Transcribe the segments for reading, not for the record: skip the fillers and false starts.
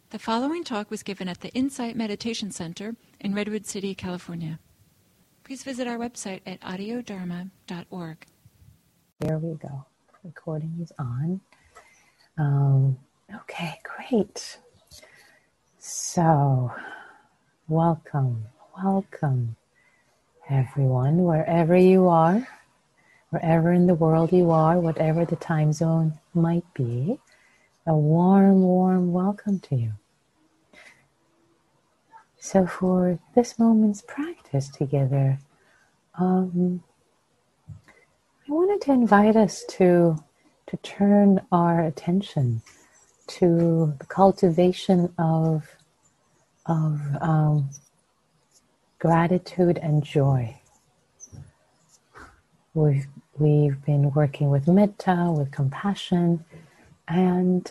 The following talk was given at the Insight Meditation Center in Redwood City, California. Please visit our website at audiodharma.org. There we go. Recording is on. Okay, great. So, welcome everyone, wherever you are, wherever in the world you are, whatever the time zone might be. A warm welcome to you. So for this moment's practice together, I wanted to invite us to turn our attention to the cultivation of gratitude and joy. We've been working with metta, with compassion, and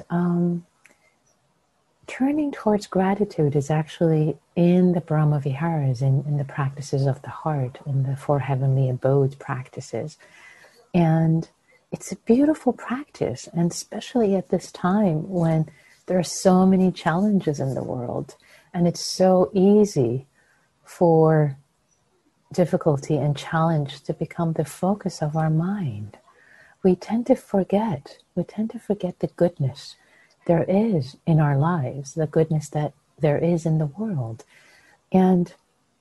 turning towards gratitude is actually in the Brahma Viharas, in the practices of the heart, in the Four Heavenly Abodes practices. And it's a beautiful practice, and especially at this time when there are so many challenges in the world, and it's so easy for difficulty and challenge to become the focus of our mind. We tend to forget the goodness there is in our lives, the goodness that there is in the world. And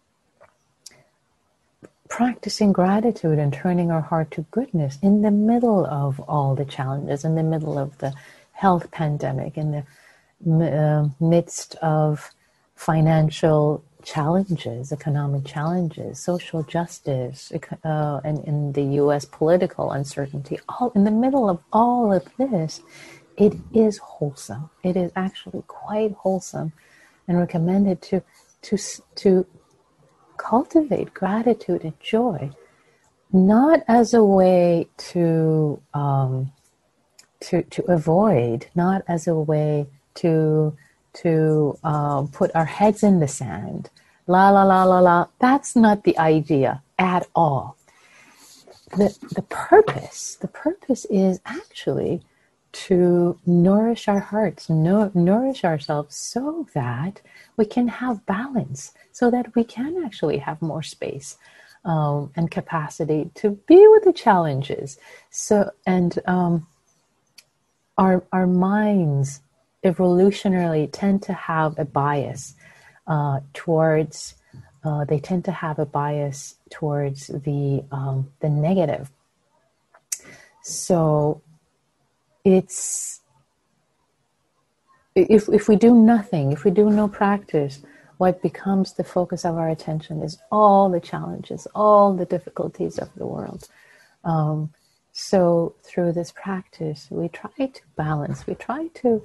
practicing gratitude and turning our heart to goodness in the middle of all the challenges, in the middle of the health pandemic, in the midst of financial challenges, economic challenges, social justice, and in the U.S. political uncertainty, all in the middle of all of this, it is wholesome. It is actually quite wholesome and recommended to cultivate gratitude and joy, not as a way to avoid, not as a way to put our heads in the sand. La la la la la. That's not the idea at all. The purpose is actually to nourish our hearts, nourish ourselves so that we can have balance, so that we can actually have more space and capacity to be with the challenges. So, and our minds evolutionarily tend to have a bias towards the negative. So it's if we do nothing, if we do no practice, what becomes the focus of our attention is all the challenges, all the difficulties of the world. So through this practice, we try to balance, we try to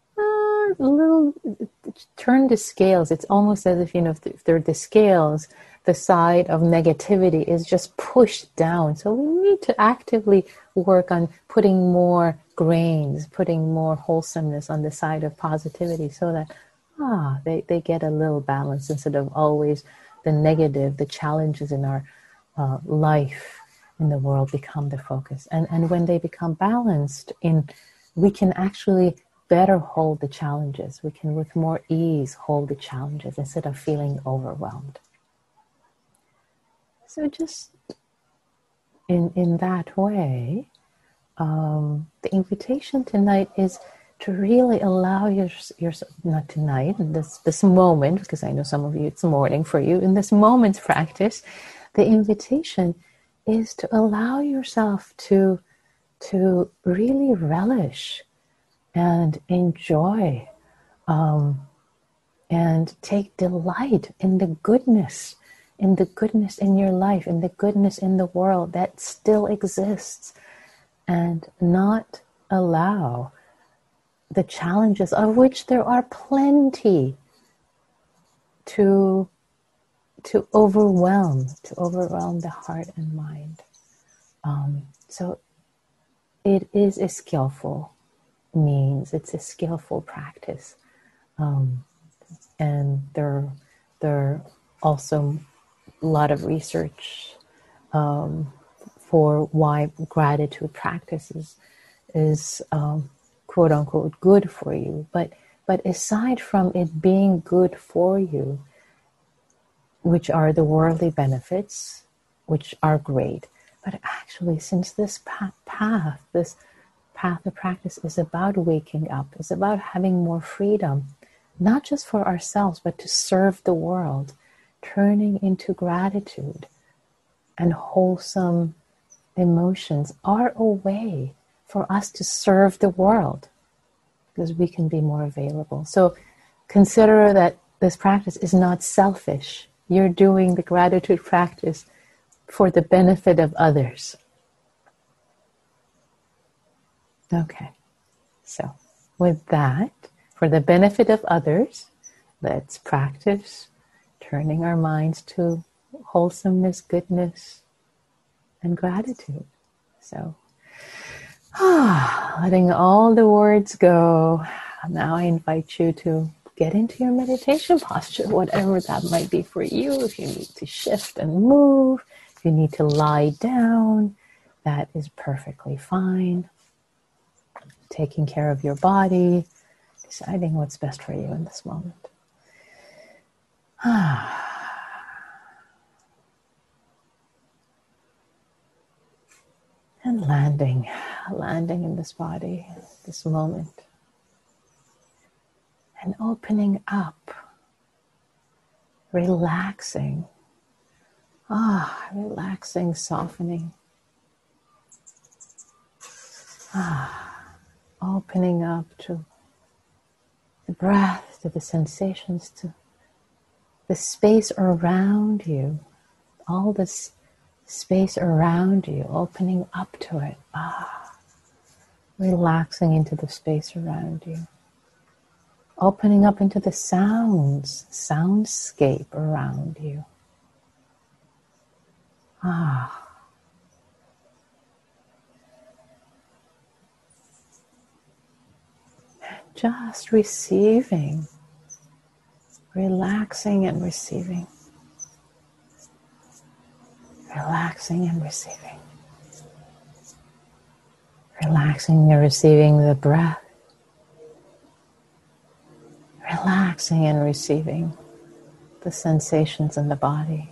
turn the scales. It's almost as if, if they're the scales, the side of negativity is just pushed down. So we need to actively work on putting more grains, putting more wholesomeness on the side of positivity, so that they get a little balance instead of always the negative, the challenges in our life in the world become the focus. And when they become balanced, we can actually better hold the challenges. We can with more ease hold the challenges instead of feeling overwhelmed. So just in that way, the invitation tonight is to really allow yourself, not tonight, in this moment, because I know some of you it's morning for you, in this moment's practice, the invitation is to allow yourself to really relish and enjoy and take delight in the goodness in your life, in the goodness in the world that still exists, and not allow the challenges, of which there are plenty, to overwhelm the heart and mind. So it is a skillful means, it's a skillful practice, and there are also a lot of research for why gratitude practices is quote unquote good for you. But But aside from it being good for you, which are the worldly benefits, which are great, but actually, since this path of practice is about waking up, is about having more freedom, not just for ourselves, but to serve the world, turning into gratitude and wholesome emotions are a way for us to serve the world, because we can be more available. So consider that this practice is not selfish. You're doing the gratitude practice for the benefit of others. Okay, so with that, for the benefit of others, let's practice turning our minds to wholesomeness, goodness, and gratitude. So, letting all the words go. Now I invite you to get into your meditation posture, whatever that might be for you. If you need to shift and move, if you need to lie down, that is perfectly fine. Taking care of your body, deciding what's best for you in this moment. And landing in this body, this moment. And opening up, relaxing. Relaxing, softening. Opening up to the breath, to the sensations, to the space around you. All this space around you, opening up to it. Relaxing into the space around you. Opening up into the soundscape around you. Just receiving, relaxing and receiving. Relaxing and receiving. Relaxing and receiving the breath. Relaxing and receiving the sensations in the body.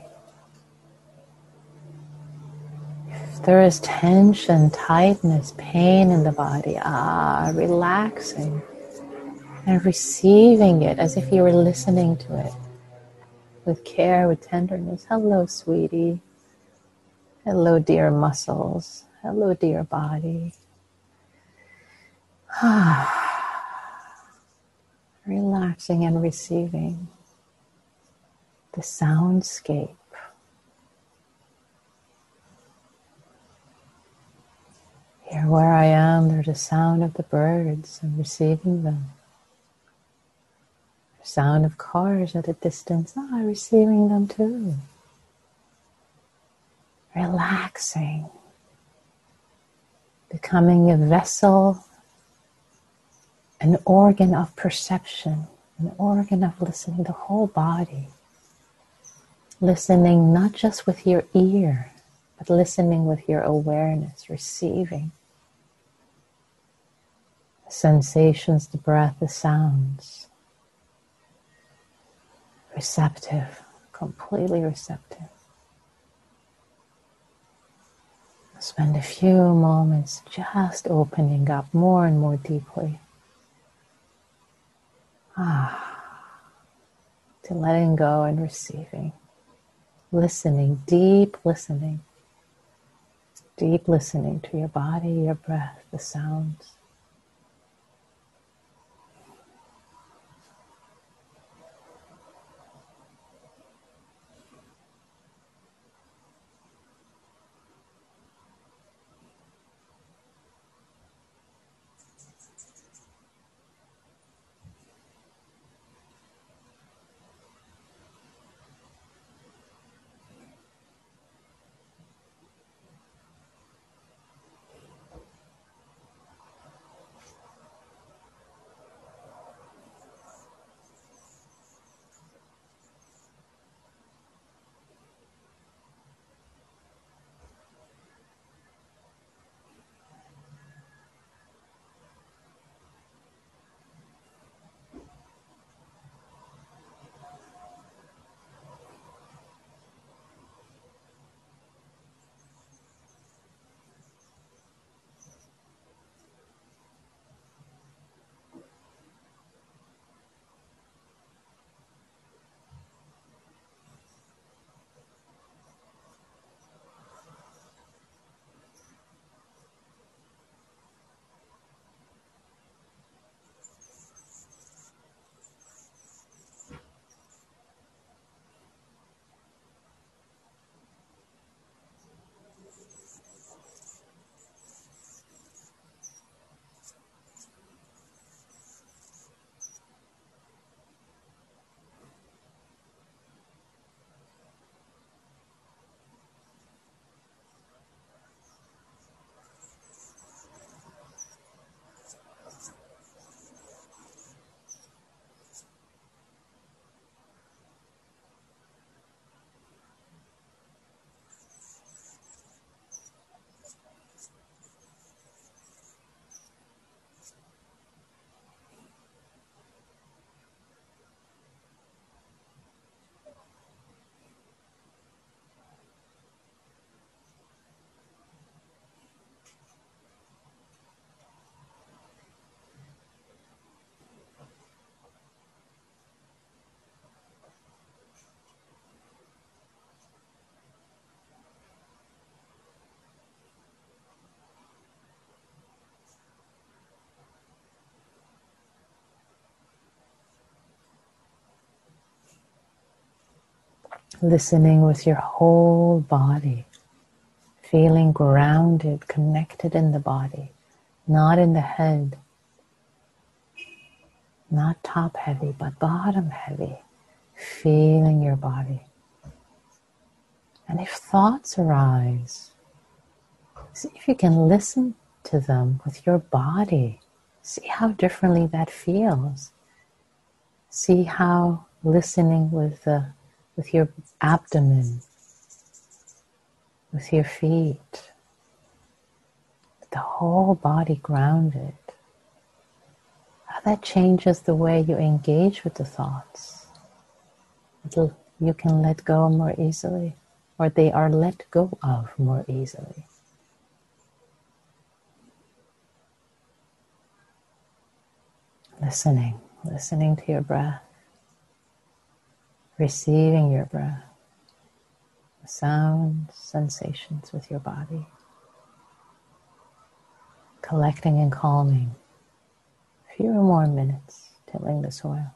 If there is tension, tightness, pain in the body, relaxing and receiving it as if you were listening to it with care, with tenderness. Hello, sweetie. Hello, dear muscles. Hello, dear body. Relaxing and receiving the soundscape. Here where I am, there's a sound of the birds. I'm receiving them. The sound of cars at a distance. I'm receiving them too. Relaxing. Becoming a vessel, an organ of perception, an organ of listening, the whole body. Listening not just with your ear, but listening with your awareness, receiving the sensations, the breath, the sounds. Receptive, completely receptive. Spend a few moments just opening up more and more deeply. To letting go and receiving. Listening, deep listening. Deep listening to your body, your breath, the sounds. listening with your whole body, feeling grounded, connected in the body, not in the head, not top heavy, but bottom heavy, feeling your body. And if thoughts arise, see if you can listen to them with your body. See how differently that feels. See how listening with your abdomen, with your feet, the whole body grounded, how that changes the way you engage with the thoughts. You can let go more easily, or they are let go of more easily. Listening to your breath, receiving your breath, the sounds, sensations with your body, collecting and calming. A few more minutes, tilling the soil.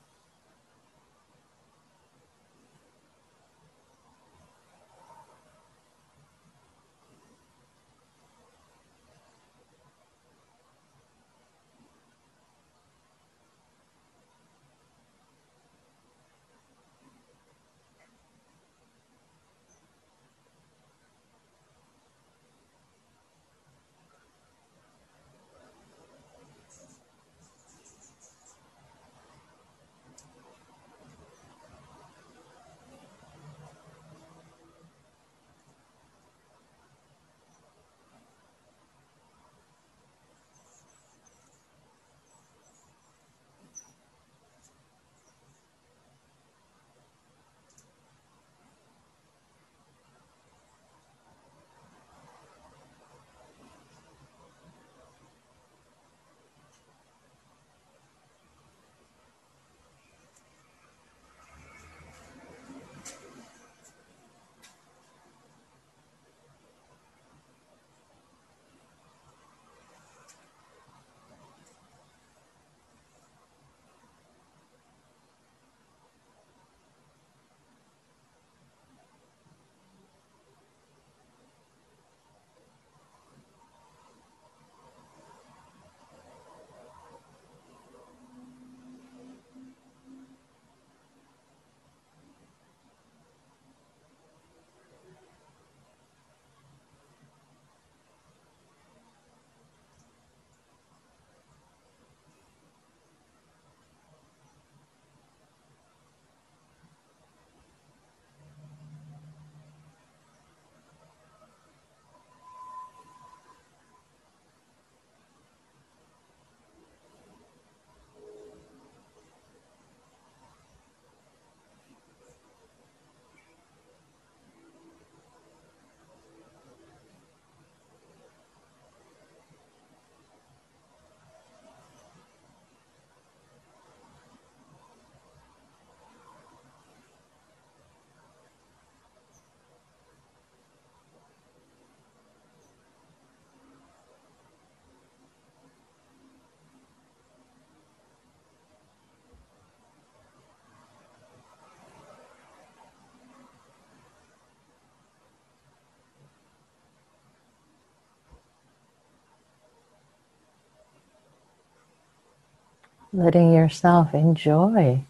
Letting yourself enjoy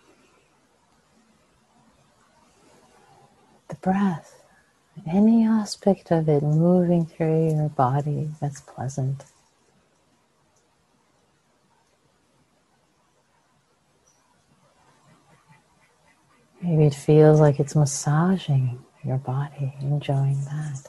the breath, any aspect of it moving through your body that's pleasant. Maybe it feels like it's massaging your body, enjoying that.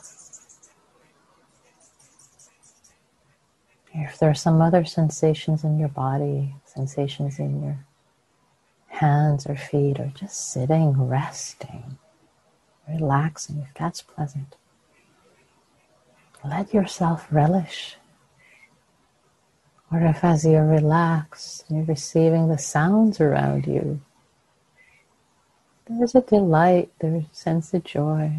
If there are some other sensations in your body, sensations in your hands or feet, or just sitting, resting, relaxing, if that's pleasant, let yourself relish. Or if as you're relaxed, you're receiving the sounds around you, there's a delight, there's a sense of joy.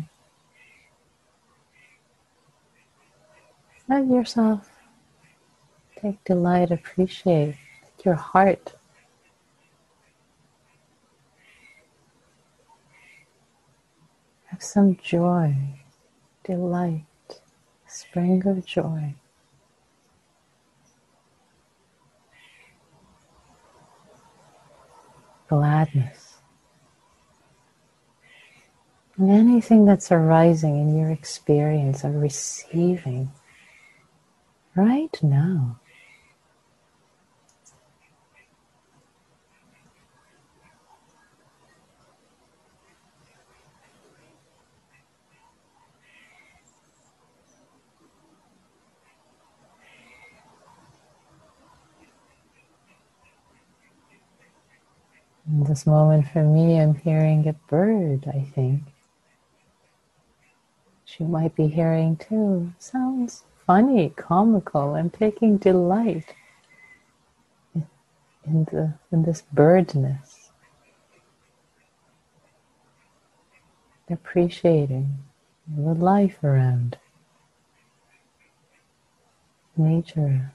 Let yourself take delight, appreciate your heart. Have some joy, delight, spring of joy. Gladness. And anything that's arising in your experience of receiving right now. In this moment for me, I'm hearing a bird, I think. You might be hearing too. Sounds funny, comical. I'm taking delight in this birdness. Appreciating the life around nature.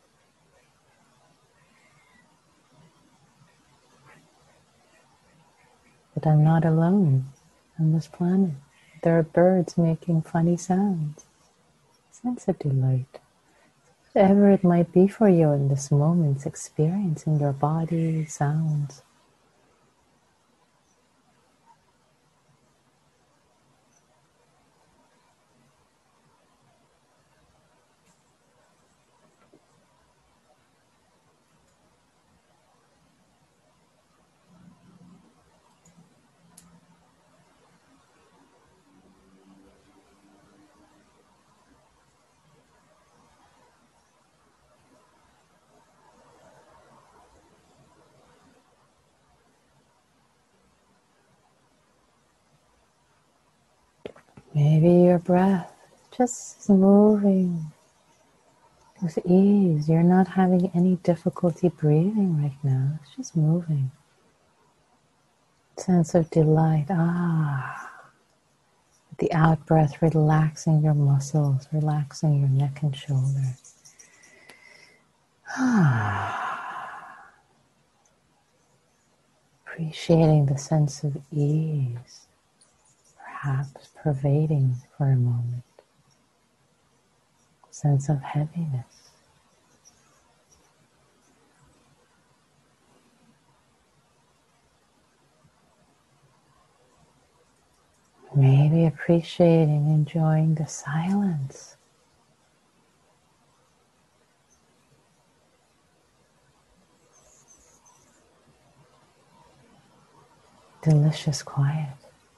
But I'm not alone on this planet. There are birds making funny sounds. Sense of delight. Whatever it might be for you in this moment, experiencing your body, sounds. Maybe your breath just is moving with ease. You're not having any difficulty breathing right now. It's just moving. Sense of delight. The out breath, relaxing your muscles, relaxing your neck and shoulders. Appreciating the sense of ease, perhaps pervading for a moment. Sense of heaviness. Maybe appreciating, enjoying the silence. Delicious quiet.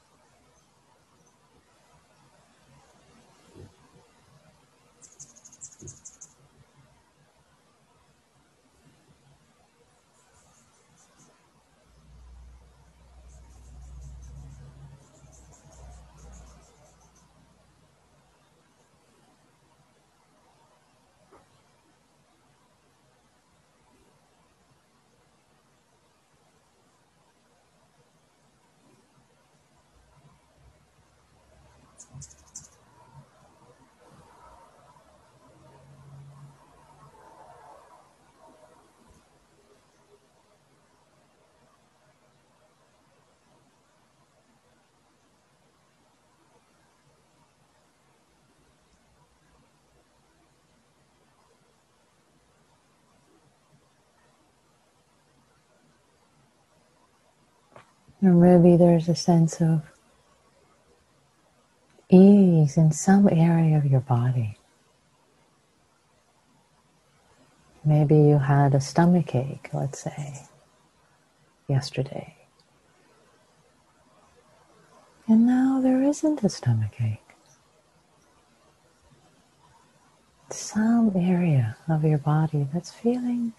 Or maybe there's a sense of ease in some area of your body. Maybe you had a stomach ache, let's say, yesterday. And now there isn't a stomach ache. Some area of your body that's feeling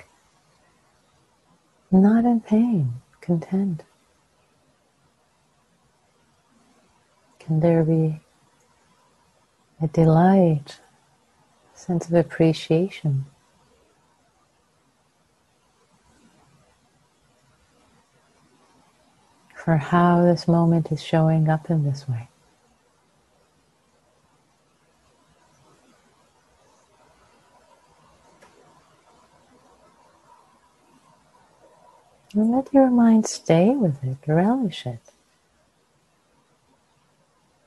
not in pain, content. Can there be a delight, a sense of appreciation? For how this moment is showing up in this way. And let your mind stay with it, relish it.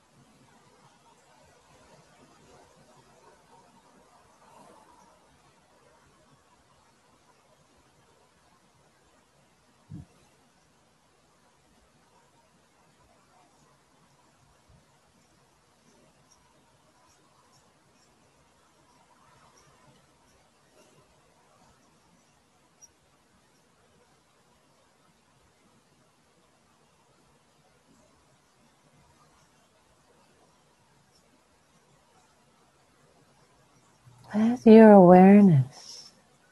Let your awareness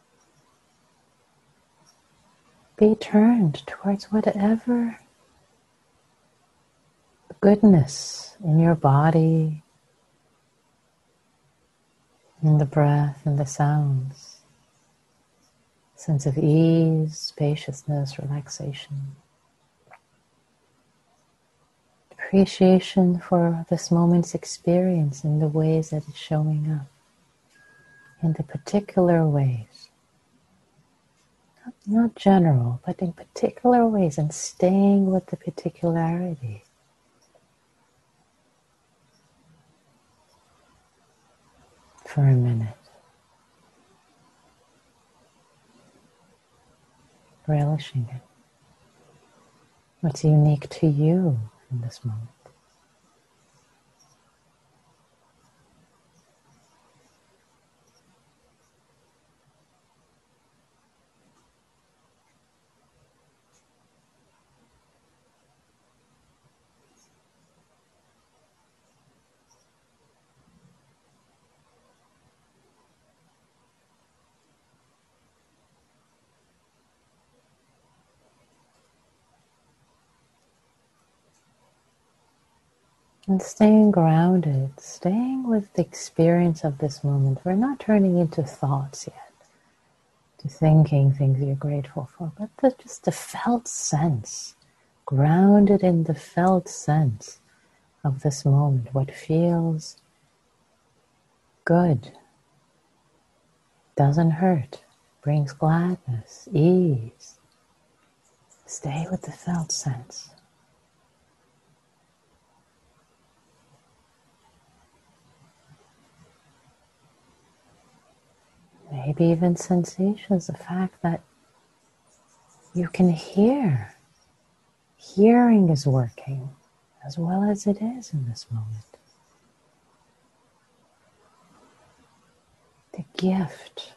be turned towards whatever goodness in your body, in the breath and the sounds, sense of ease, spaciousness, relaxation. Appreciation for this moment's experience in the ways that it's showing up, in the particular ways. Not general, but in particular ways, and staying with the particularity. For a minute. Relishing it. What's unique to you in this moment? And staying grounded, staying with the experience of this moment. We're not turning into thoughts yet, to thinking things you're grateful for, but just the felt sense, grounded in the felt sense of this moment, what feels good, doesn't hurt, brings gladness, ease. Stay with the felt sense. Maybe even sensations, the fact that you can hear. Hearing is working as well as it is in this moment. The gift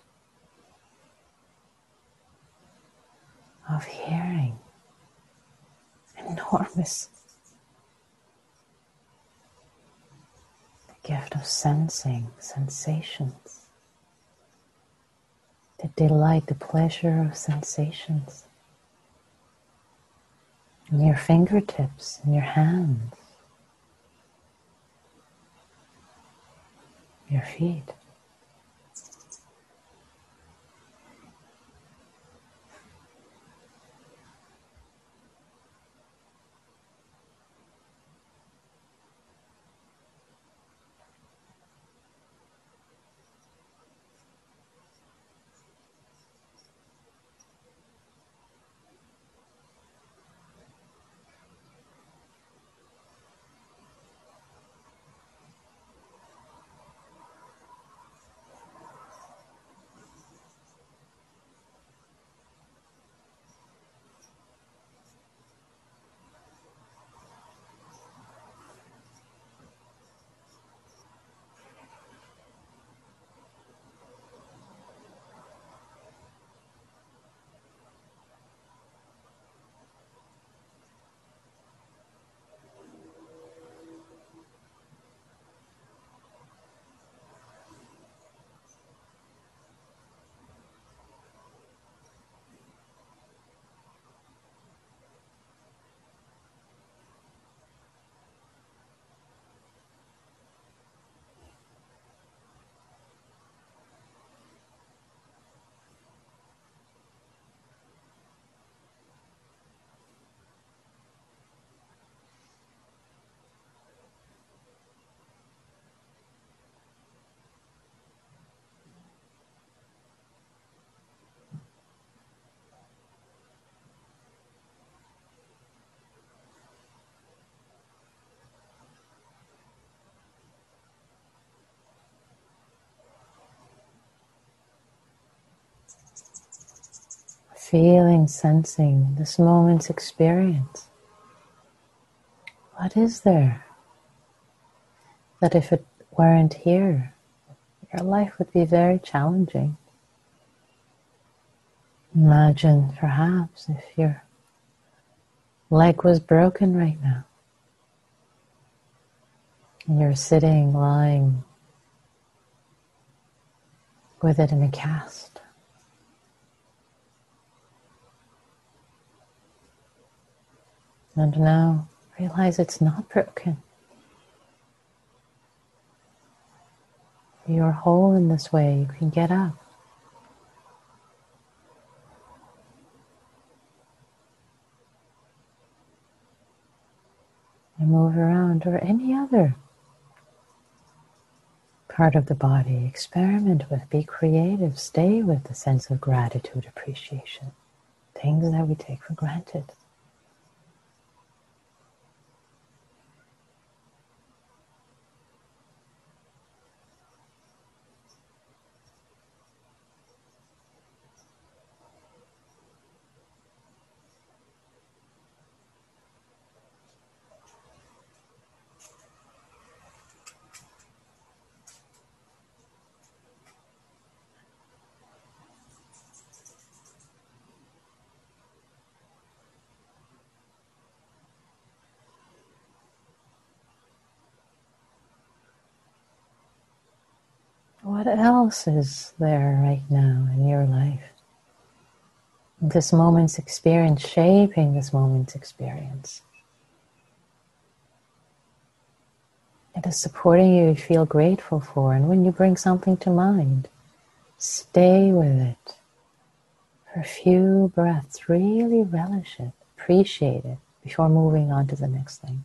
of hearing, enormous. The gift of sensing, sensations. The delight, the pleasure of sensations in your fingertips, in your hands, your feet. Feeling, sensing this moment's experience. What is there that if it weren't here, your life would be very challenging? Imagine perhaps if your leg was broken right now. And you're sitting, lying with it in a cast. And now realize it's not broken. You're whole in this way. You can get up. And move around, or any other part of the body. Experiment with, be creative, stay with the sense of gratitude, appreciation, things that we take for granted. What else is there right now in your life? This moment's experience, shaping this moment's experience. It is supporting you feel grateful for, and when you bring something to mind, stay with it for a few breaths. Really relish it, appreciate it before moving on to the next thing.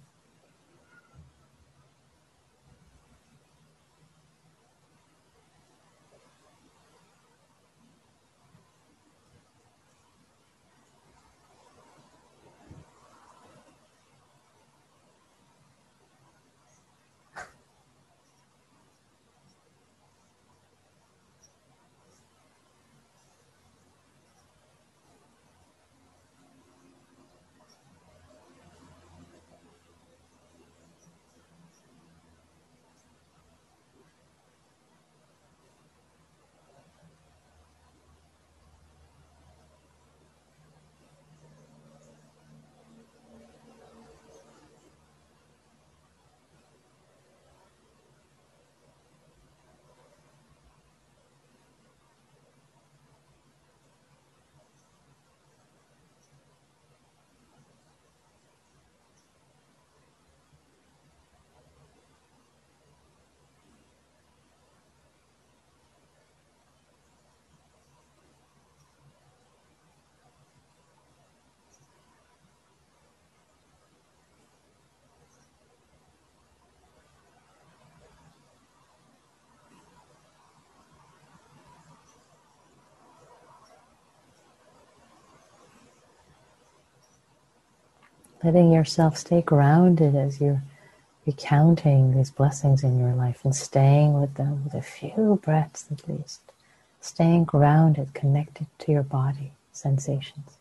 Letting yourself stay grounded as you're recounting these blessings in your life and staying with them with a few breaths at least. Staying grounded, connected to your body, sensations.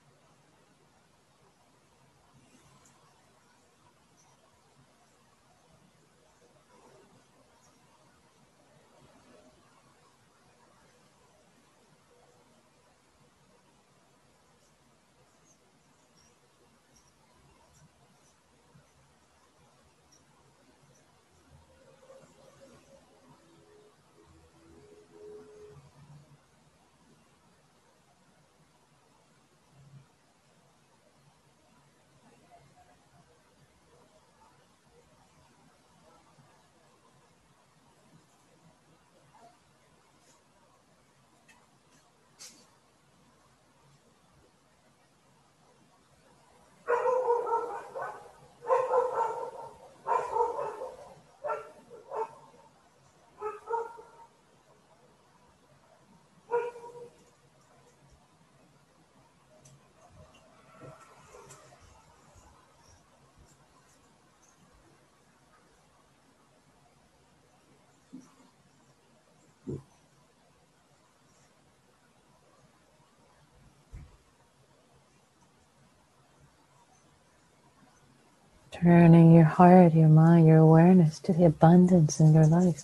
Turning your heart, your mind, your awareness to the abundance in your life.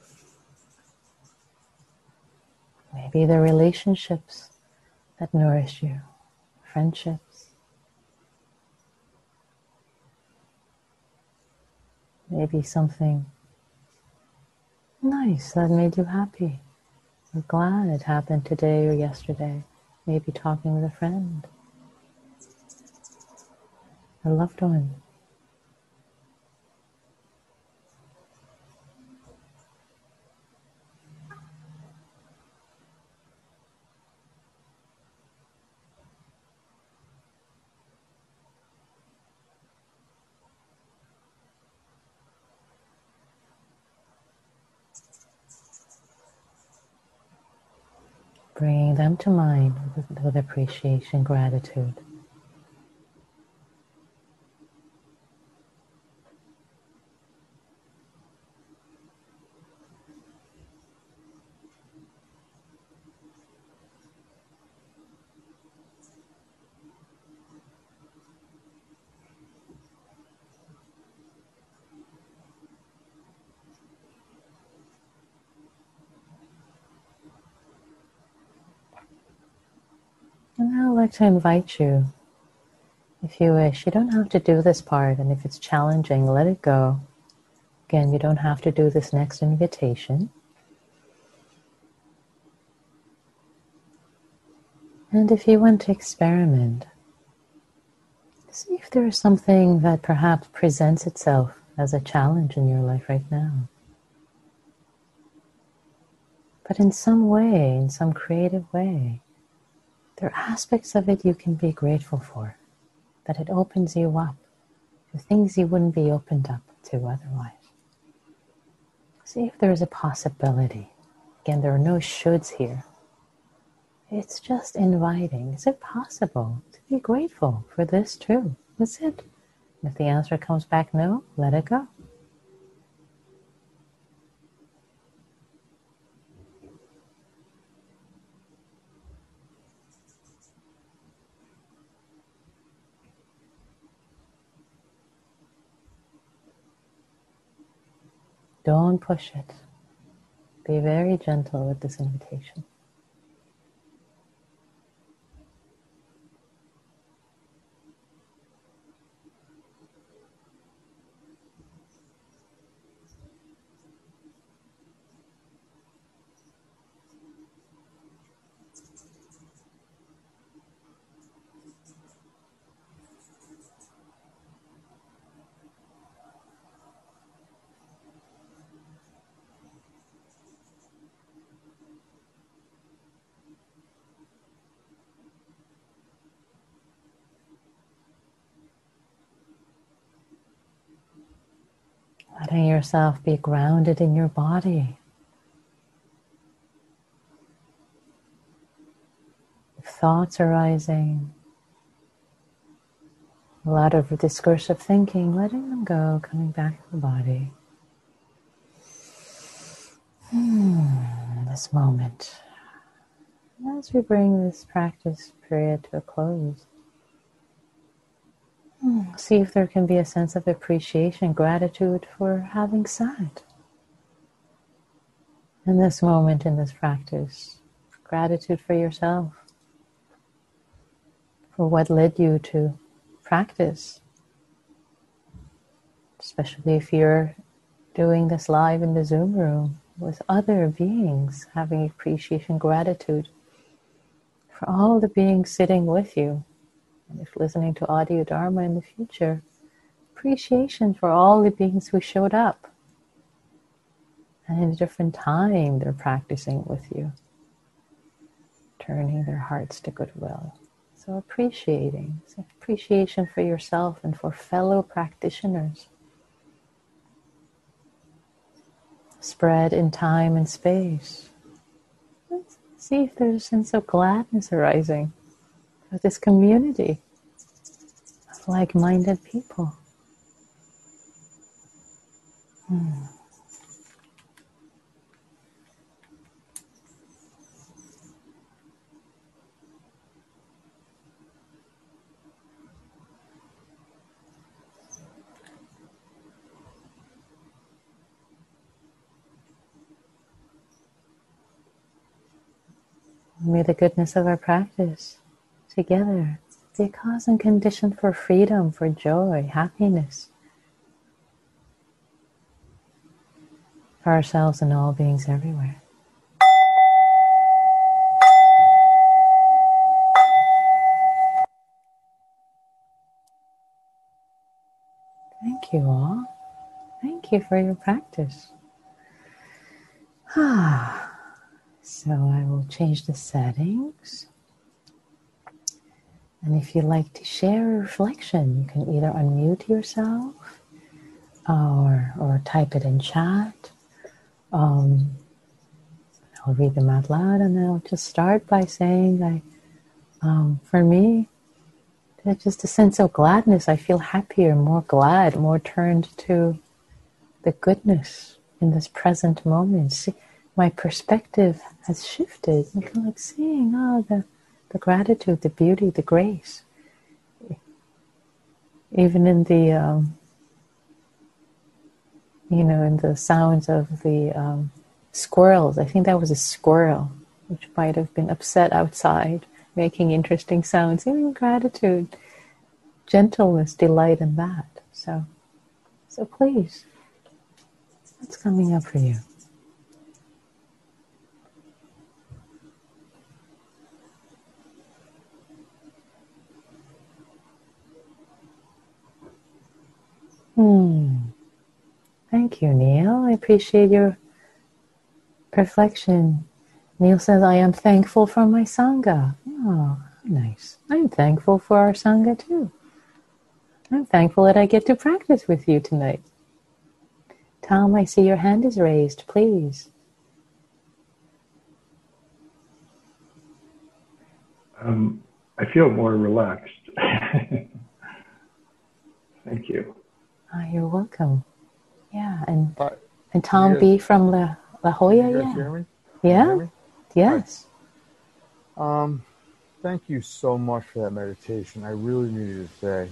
Maybe the relationships that nourish you, friendships. Maybe something nice that made you happy, I'm glad it happened today or yesterday. Maybe talking with a friend, a loved one. Bringing them to mind with appreciation, gratitude. And now I'd like to invite you, if you wish, you don't have to do this part, and if it's challenging, let it go. Again, you don't have to do this next invitation. And if you want to experiment, see if there is something that perhaps presents itself as a challenge in your life right now. But in some way, in some creative way, there are aspects of it you can be grateful for, that it opens you up to things you wouldn't be opened up to otherwise. See if there is a possibility. Again, there are no shoulds here. It's just inviting. Is it possible to be grateful for this too? Is it? If the answer comes back no, let it go. Don't push it. Be very gentle with this invitation. Letting yourself be grounded in your body. If thoughts arising, a lot of discursive thinking, letting them go, coming back to the body. This moment. As we bring this practice period to a close, see if there can be a sense of appreciation, gratitude for having sat in this moment, in this practice. Gratitude for yourself, for what led you to practice. Especially if you're doing this live in the Zoom room with other beings, having appreciation, gratitude for all the beings sitting with you. And if listening to Audio Dharma in the future, appreciation for all the beings who showed up. And in a different time, they're practicing with you, turning their hearts to goodwill. So appreciation for yourself and for fellow practitioners. Spread in time and space. Let's see if there's a sense of gladness arising with this community of like-minded people. May the goodness of our practice together be a cause and condition for freedom, for joy, happiness, for ourselves and all beings everywhere. Thank you all. Thank you for your practice. So I will change the settings. And if you'd like to share a reflection, you can either unmute yourself or type it in chat. I'll read them out loud, and I'll just start by saying, for me, there's just a sense of gladness. I feel happier, more glad, more turned to the goodness in this present moment. See, my perspective has shifted. I'm kind of like seeing the gratitude, the beauty, the grace. Even in the in the sounds of the squirrels. I think that was a squirrel, which might have been upset outside, making interesting sounds. Even gratitude, gentleness, delight in that. So please, what's coming up for you? Thank you, Neil. I appreciate your reflection. Neil says, I am thankful for my Sangha. Oh, nice. I'm thankful for our Sangha too. I'm thankful that I get to practice with you tonight. Tom, I see your hand is raised. Please. I feel more relaxed. Thank you. You're welcome. Yeah, and Tom B from La Jolla. Can you guys hear me? Yeah. Hear me? Yes. Thank you so much for that meditation. I really needed to say.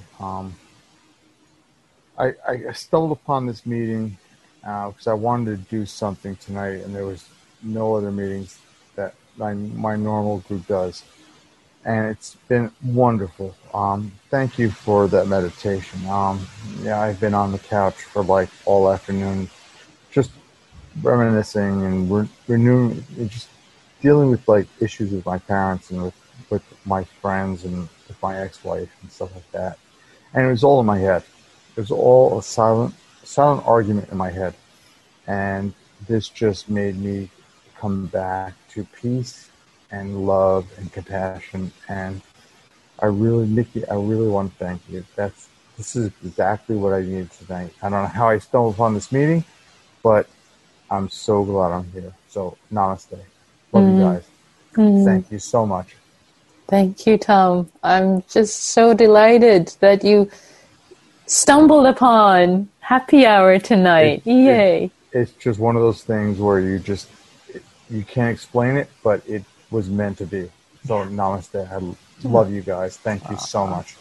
I stumbled upon this meeting because I wanted to do something tonight, and there was no other meetings that my normal group does. And it's been wonderful. Thank you for that meditation. I've been on the couch for like all afternoon, just reminiscing and renewing, just dealing with like issues with my parents and with my friends and with my ex-wife and stuff like that. And it was all in my head. It was all a silent argument in my head. And this just made me come back to peace and love and compassion. And Nikki, I really want to thank you. This is exactly what I needed tonight. I don't know how I stumbled upon this meeting, but I'm so glad I'm here. So namaste. Love you guys. Thank you so much. Thank you, Tom. I'm just so delighted that you stumbled upon happy hour tonight. Yay. It's just one of those things where you can't explain it, but it was meant to be. So namaste. I love you guys. Thank you so much.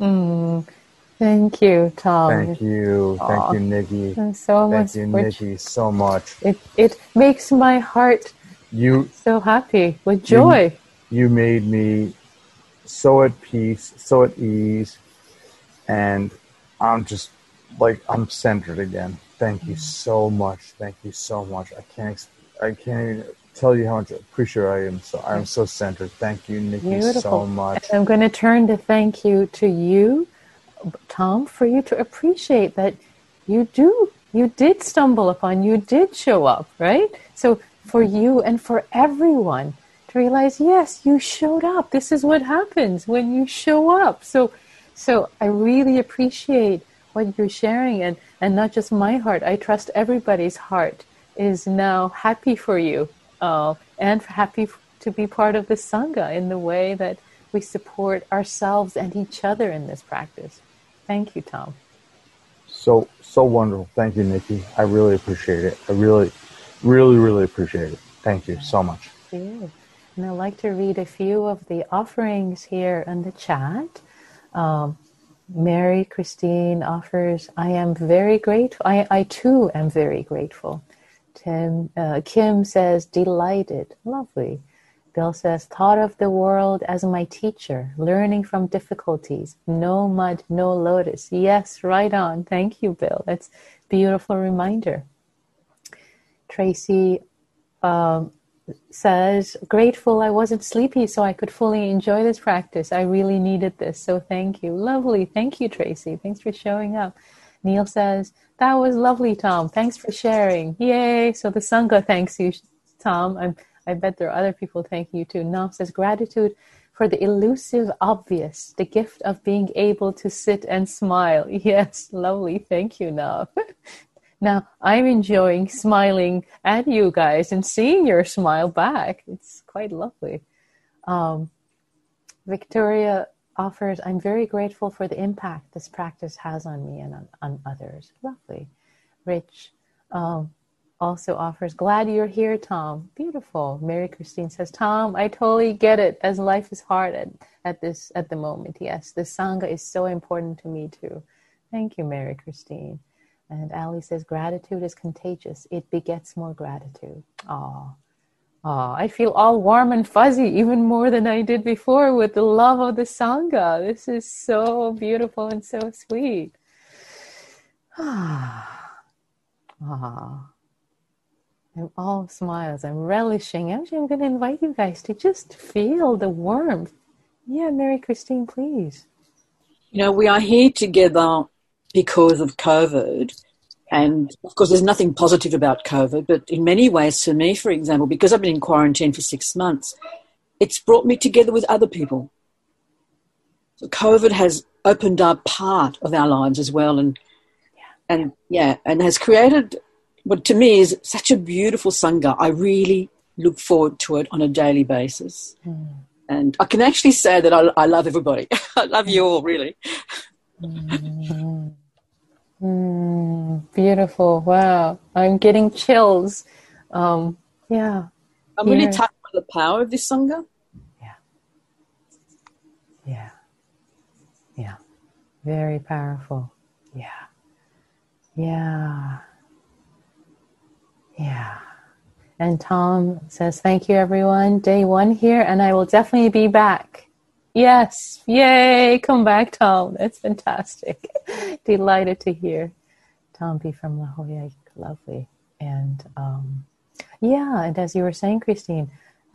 Thank you, Tom. Thank you. Thank you, Nikki. Thank you, Nikki, so much. It makes my heart so happy with joy. You made me so at peace, so at ease, and I'm just I'm centered again. Thank you so much. Thank you so much. I can't even tell you how much appreciative I am. So I'm so centered. Thank you, Nikki, Beautiful. So much. And I'm going to turn the thank you to you, Tom, for you to appreciate that you did stumble upon, you did show up, right? So for you and for everyone to realize, yes, you showed up. This is what happens when you show up. So I really appreciate what you're sharing, and not just my heart. I trust everybody's heart is now happy for you and happy to be part of the Sangha in the way that we support ourselves and each other in this practice. Thank you, Tom. So wonderful. Thank you, Nikki. I really appreciate it. I really, really, really appreciate it. Thank you so much. Thank you. And I'd like to read a few of the offerings here in the chat. Mary Christine offers, I am very grateful. I too am very grateful. Kim says, delighted. Lovely. Bill says, thought of the world as my teacher, learning from difficulties. No mud, no lotus. Yes, right on. Thank you, Bill. That's a beautiful reminder. Tracy says, grateful I wasn't sleepy so I could fully enjoy this practice. I really needed this, so thank you. Lovely. Thank you, Tracy. Thanks for showing up. Neil says, that was lovely, Tom. Thanks for sharing. Yay. So the Sangha thanks you, Tom. I bet there are other people thanking you too. Nam says, gratitude for the elusive obvious, the gift of being able to sit and smile. Yes, lovely. Thank you, Nam. Now, I'm enjoying smiling at you guys and seeing your smile back. It's quite lovely. Victoria offers, I'm very grateful for the impact this practice has on me and on others. Lovely. Rich also offers, glad you're here, Tom. Beautiful. Mary Christine says, Tom, I totally get it, as life is hard at the moment. Yes, the Sangha is so important to me too. Thank you, Mary Christine. And Ali says, gratitude is contagious. It begets more gratitude. Oh, I feel all warm and fuzzy, even more than I did before, with the love of the Sangha. This is so beautiful and so sweet. I'm all smiles. I'm relishing. Actually, I'm going to invite you guys to just feel the warmth. Yeah, Mary Christine, please. We are here together because of COVID. And, of course, there's nothing positive about COVID, but in many ways, for me, for example, because I've been in quarantine for 6 months, it's brought me together with other people. So COVID has opened up part of our lives as well and has created what to me is such a beautiful Sangha. I really look forward to it on a daily basis. And I can actually say that I love everybody. I love you all, really. Beautiful. Wow. I'm getting chills. I'm really touched by the power of this Sangha. Yeah. Very powerful. Yeah. And Tom says, thank you, everyone. Day 1 here, and I will definitely be back. Yes. Yay. Come back, Tom. That's fantastic. Delighted to hear. Tom B. from La Jolla. Lovely. And and as you were saying, Christine,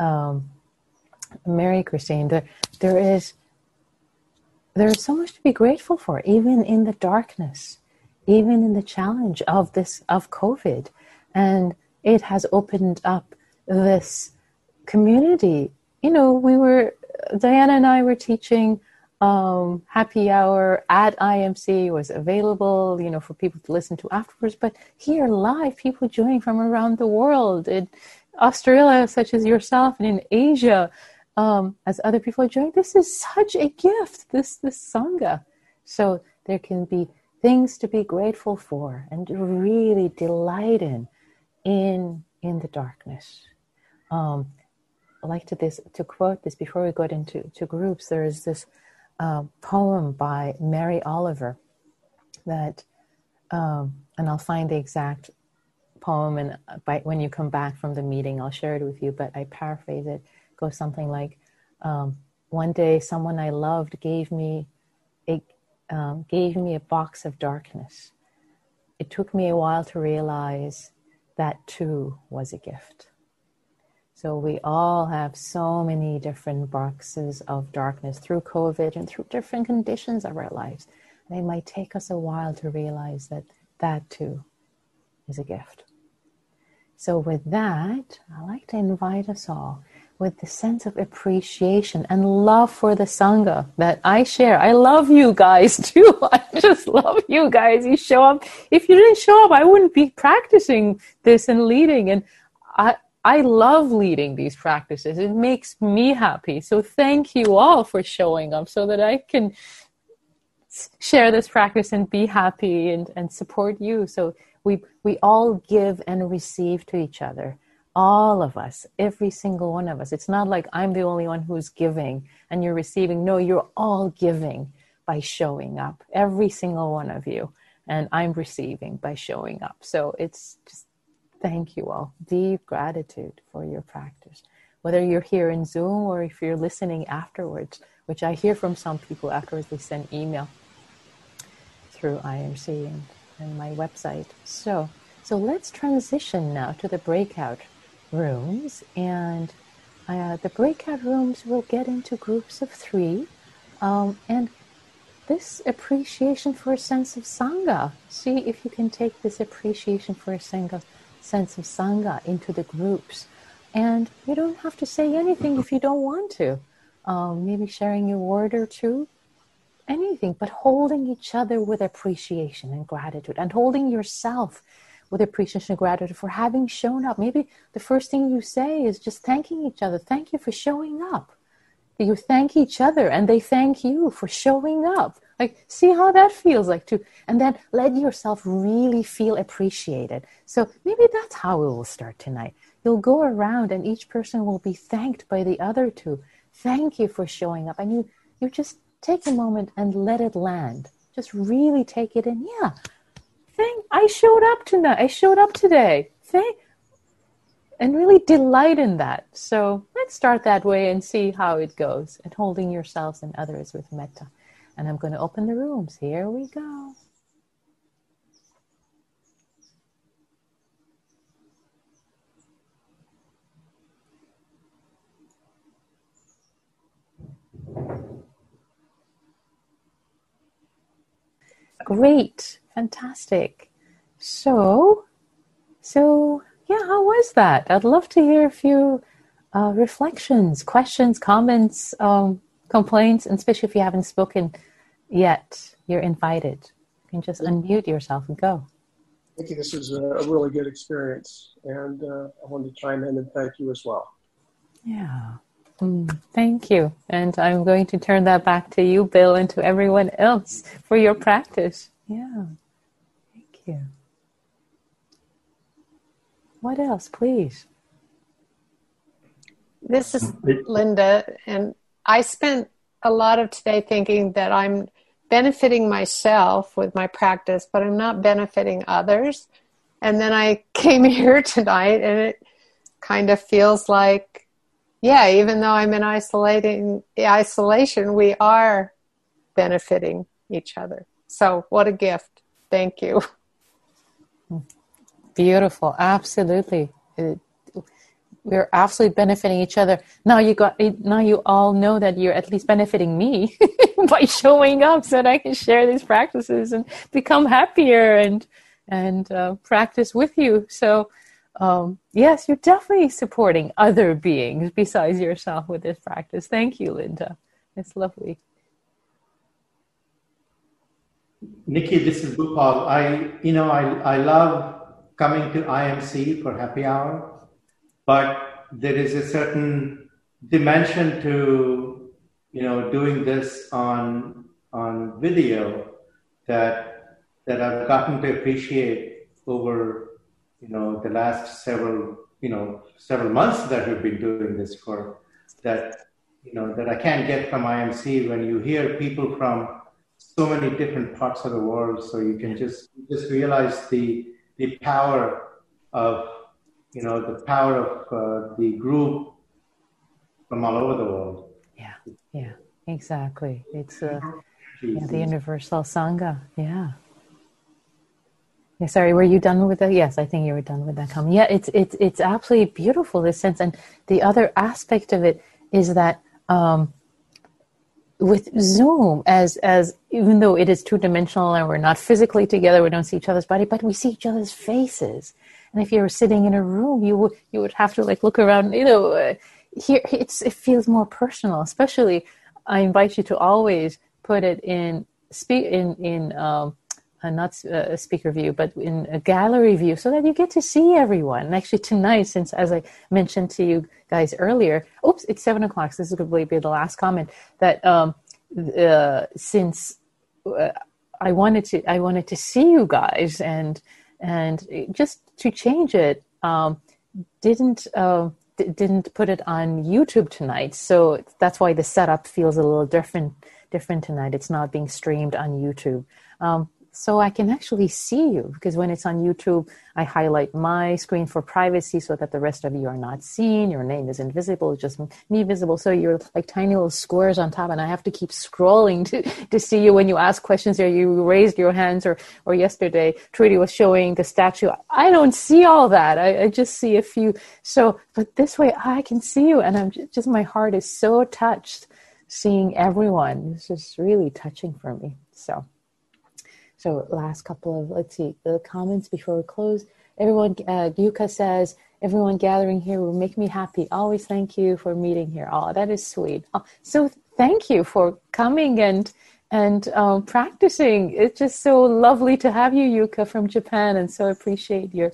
Mary Christine, there is so much to be grateful for, even in the darkness, even in the challenge of COVID. And it has opened up this community. Diana and I were teaching happy hour at IMC, was available, for people to listen to afterwards. But here live, people joining from around the world, in Australia, such as yourself, and in Asia, as other people are joining. This is such a gift, this Sangha. So there can be things to be grateful for and really delight in the darkness. I like to quote this before we go into groups. There is this poem by Mary Oliver that, and I'll find the exact poem, and when you come back from the meeting, I'll share it with you, but I paraphrase it. It goes something like, one day someone I loved gave me a box of darkness. It took me a while to realize that too was a gift. So we all have so many different boxes of darkness through COVID and through different conditions of our lives. And it might take us a while to realize that too is a gift. So with that, I'd like to invite us all with the sense of appreciation and love for the Sangha that I share. I love you guys too. I just love you guys. You show up. If you didn't show up, I wouldn't be practicing this and leading. And I love leading these practices. It makes me happy. So thank you all for showing up so that I can share this practice and be happy and support you. So we all give and receive to each other. All of us, every single one of us. It's not like I'm the only one who's giving and you're receiving. No, you're all giving by showing up. Every single one of you. And I'm receiving by showing up. So it's just thank you all. Deep gratitude for your practice. Whether you're here in Zoom or if you're listening afterwards, which I hear from some people afterwards, they send email through IMC and my website. So let's transition now to the breakout rooms. And the breakout rooms will get into groups of 3. And this appreciation for a sense of Sangha. See if you can take this appreciation for a sense of Sangha into the groups. And you don't have to say anything if you don't want to. Maybe sharing a word or two, anything, but holding each other with appreciation and gratitude, and holding yourself with appreciation and gratitude for having shown up. Maybe the first thing you say is just thanking each other. Thank you for showing up. You thank each other and they thank you for showing up. Like, see how that feels like too. And then let yourself really feel appreciated. So maybe that's how we will start tonight. You'll go around and each person will be thanked by the other two. Thank you for showing up. And you just take a moment and let it land. Just really take it in. Yeah. I showed up tonight. I showed up today. And really delight in that. So let's start that way and see how it goes. And holding yourselves and others with metta. And I'm going to open the rooms. Here we go. Great. Fantastic. So yeah, how was that? I'd love to hear a few reflections, questions, comments, complaints, and especially if you haven't spoken yet, you're invited. You can just unmute yourself and go. Thank you. This was a really good experience, and I wanted to chime in and thank you as well. Yeah. Thank you. And I'm going to turn that back to you, Bill, and to everyone else for your practice. Yeah. Thank you. What else, please? This is Linda, and I spent a lot of today thinking that I'm benefiting myself with my practice, but I'm not benefiting others. And then I came here tonight, and it kind of feels like, yeah, even though I'm in isolation, we are benefiting each other. So what a gift. Thank you. Beautiful. Absolutely. We're absolutely benefiting each other. Now you all know that you're at least benefiting me by showing up so that I can share these practices and become happier and practice with you. So yes, you're definitely supporting other beings besides yourself with this practice. Thank you, Linda. It's lovely. Nikki, this is Gopal. I love coming to IMC for happy hour, but there is a certain dimension to, doing this on video that I've gotten to appreciate over, the last several months that we've been doing this for, that I can't get from IMC when you hear people from so many different parts of the world. So you can just realize the power of, the group from all over the world. Yeah, exactly. It's the universal Sangha. Yeah. Yeah, sorry, were you done with that? Yes, I think you were done with that comment. Yeah, it's absolutely beautiful, this sense. And the other aspect of it is that with Zoom, as even though it is two-dimensional and we're not physically together, we don't see each other's body, but we see each other's faces. And if you were sitting in a room, you would have to look around. Here it feels more personal. Especially, I invite you to always put it in not a speaker view, but in a gallery view, so that you get to see everyone. And actually tonight, since as I mentioned to you guys earlier, it's 7:00. So this is going to be the last comment. That since I wanted to see you guys, and just to change it, didn't put it on YouTube tonight. So that's why the setup feels a little different tonight. It's not being streamed on YouTube. So I can actually see you, because when it's on YouTube, I highlight my screen for privacy so that the rest of you are not seen. Your name is invisible, just me visible. So you're like tiny little squares on top, and I have to keep scrolling to see you when you ask questions or you raised your hands, or yesterday Trudy was showing the statue. I don't see all that. I just see a few. So, but this way I can see you, and I'm just my heart is so touched seeing everyone. This is really touching for me. So last couple of, let's see, the comments before we close. Everyone, Yuka says, everyone gathering here will make me happy. Always thank you for meeting here. Oh, that is sweet. Oh, so thank you for coming and practicing. It's just so lovely to have you, Yuka, from Japan, and so appreciate your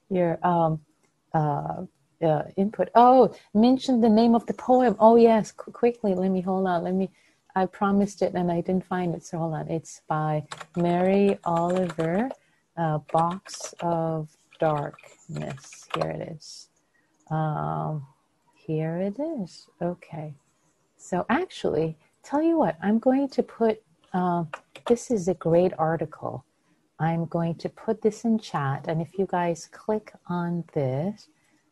input. Oh, mention the name of the poem. Oh yes, quickly. Hold on. I promised it and I didn't find it, so hold on. It's by Mary Oliver, Box of Darkness. Here it is. Here it is. Okay. So actually, tell you what, I'm going to put, this is a great article. I'm going to put this in chat, and if you guys click on this,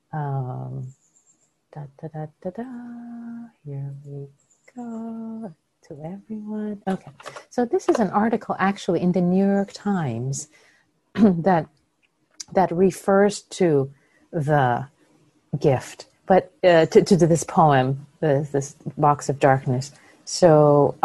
here we go. To everyone. Okay. So this is an article actually in the New York Times that refers to the gift, but to this poem, this Box of Darkness. So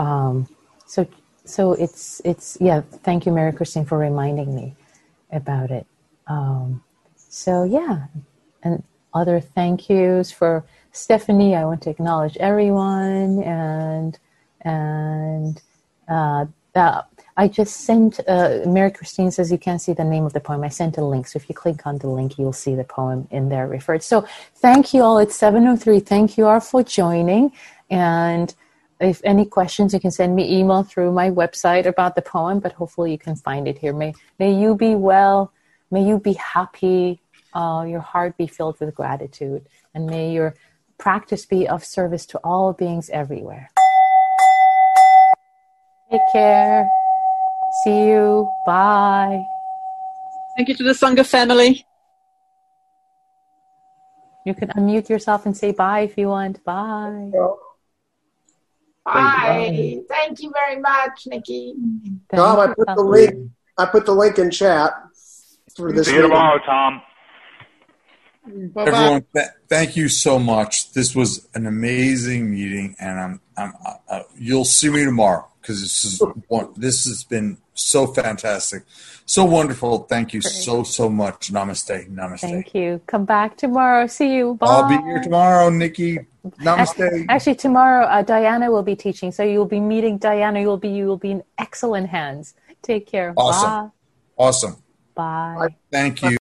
it's yeah. Thank you, Mary Christine, for reminding me about it. So yeah, and other thank yous for Stephanie. I want to acknowledge everyone, and I just sent, Mary Christine says you can't see the name of the poem. I sent a link. So if you click on the link, you'll see the poem in there referred. So thank you all. It's 7:03. Thank you all for joining. And if any questions, you can send me email through my website about the poem, but hopefully you can find it here. May you be well. May you be happy. Your heart be filled with gratitude. And may your practice be of service to all beings everywhere. Take care. See you. Bye. Thank you to the Sangha family. You can unmute yourself and say bye if you want. Bye. Bye. Thank you very much, Nikki. Tom, I put the link in chat for this. See you tomorrow, Tom. Bye-bye. Everyone, thank you so much. This was an amazing meeting, and you'll see me tomorrow because this has been so fantastic, so wonderful. Thank you so much. Namaste. Thank you. Come back tomorrow. See you. Bye. I'll be here tomorrow, Nikki. Namaste. Actually, tomorrow Diana will be teaching, so you'll be meeting Diana. You will be in excellent hands. Take care. Awesome. Bye. Awesome. Bye. Thank you.